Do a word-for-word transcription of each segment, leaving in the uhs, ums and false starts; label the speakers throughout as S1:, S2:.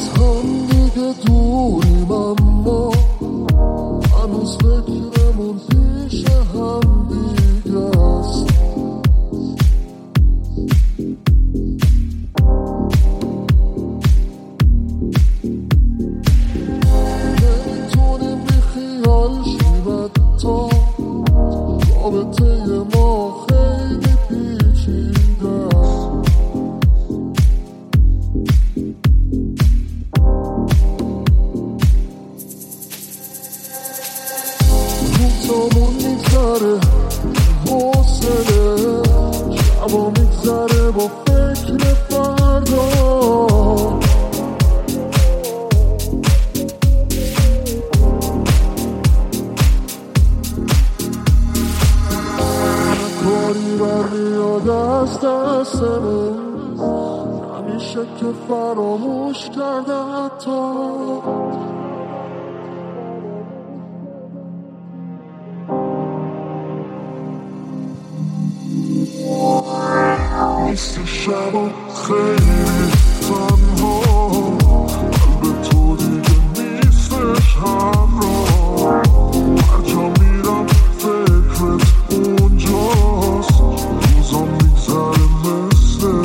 S1: از هم دیگه دوریم اما هنوز فکرمون پیش هم دیگه است. نمیتونیم بی خیال شیم حتی رابطه ما خیلی پیچیده است. روزامون میگذره حوصله شبا میگذره با فکر فردا. کاری برمیاد از دستمون نمیشه که فراموش کرده حتی. نیستی شبا خیلی تنها قلب تو دیگه نیستش همراه. هر جا میرم فکرت اونجاست. روزا میگذره مثل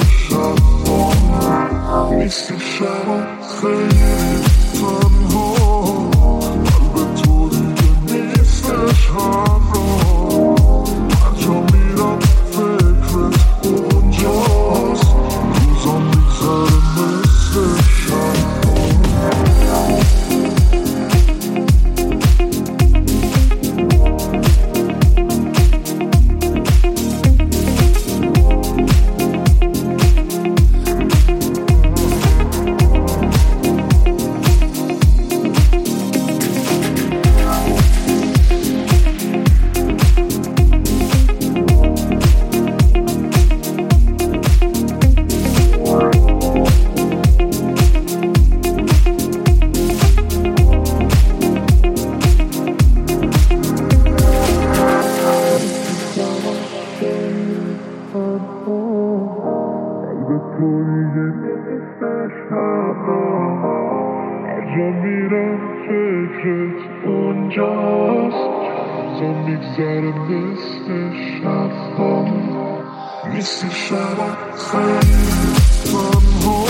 S1: شبا. نیستی شبا خیلی تنها قلب تو دیگه نیستش همراه. هر جا میرم فکرت اونجاست. روزا میگذره مثل شبا. هر جا میرم فکرت اونجاست. روزا میگذره مثل شبا. نیستی شبا خیلی تنها